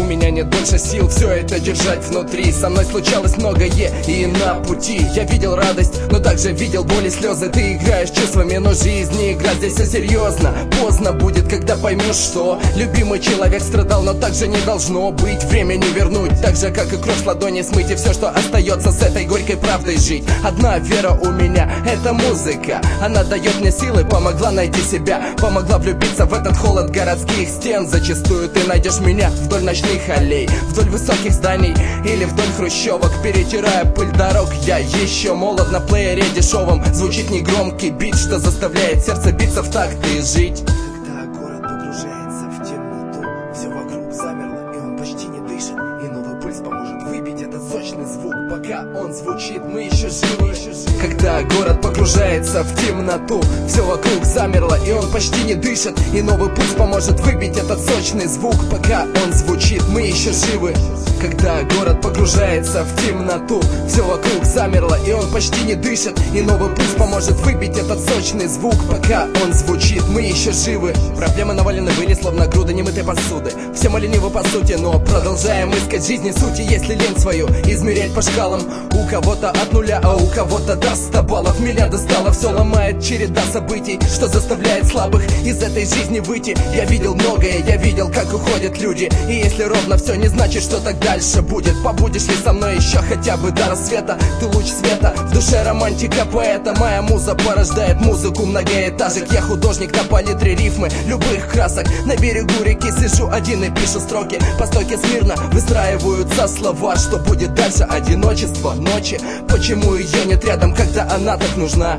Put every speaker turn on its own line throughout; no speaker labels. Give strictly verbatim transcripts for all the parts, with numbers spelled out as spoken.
у меня нет больше сил все это держать внутри. Со мной случалось многое и на пути я видел радость, но также видел боль и слезы. Ты играешь чувствами, но жизнь не игра, здесь все серьезно. Поздно будет, когда поймешь, что любимый человек страдал, но так же не должно быть. Время не вернуть, так же как и кровь с ладони смыть, и все, что остается с этой горькой правдой жить. Одна вера у меня, это музыка. Она дает мне силы, помогла найти себя, помогла влюбиться в этот холод городских стен. Зачастую ты найдешь меня вдоль ночных аллей, вдоль высоких зданий или вдоль хрущевок, перетирая пыль дорог. Я еще молод, на плеере дешевом звучит негромкий бит, что заставляет сердце биться в такт и жить.
Когда город погружается в темноту, все вокруг замерло, и он почти не дышит, и новый пульс поможет выбить этот сочный звук. Пока он звучит, мы еще живы.
Когда город погружается в темноту, все вокруг замерло, и он почти не дышит, и новый пульс поможет выбить этот сочный звук. Пока он звучит, мы еще живы. Когда город погружается в темноту, все вокруг замерло, и он почти не дышит, и новый пульс поможет выбить этот сочный звук. Пока он звучит, мы еще живы. Проблемы навалены были, словно груда немытой посуды. Все мы ленивы по сути, но продолжаем искать жизни сути. Если лень свою измерять по шкалам, у кого-то от нуля, а у кого-то до ста баллов. Меня достало, все ломает череда событий, что заставляет слабых из этой жизни выйти. Я видел многое, я видел, как уходят люди, и если ровно все, не значит, что так дальше будет. Побудешь ли со мной еще хотя бы до рассвета? Ты луч света, в душе романтика поэта. Моя муза порождает музыку многоэтажек. Я художник на палитре рифмы любых красок. На берегу реки сижу один и пишу строки. По стойке смирно выстраиваются слова. Что будет дальше? Одиночество ночи. Почему ее нет рядом, когда она так нужна?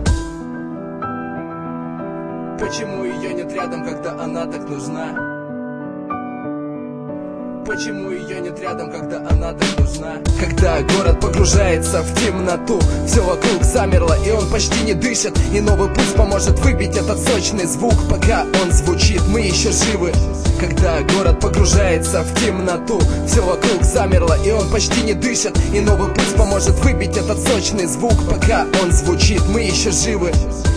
Почему ее нет рядом, когда она так нужна? Почему ее нет рядом, когда она так нужна? Когда город погружается в темноту, все вокруг замерло, и он почти не дышит, и новый пульс поможет выбить этот сочный звук. Пока он звучит, мы еще живы. Когда город погружается в темноту, все вокруг замерло, и он почти не дышит, и новый пульс поможет выбить этот сочный звук. Пока он звучит, мы еще живы.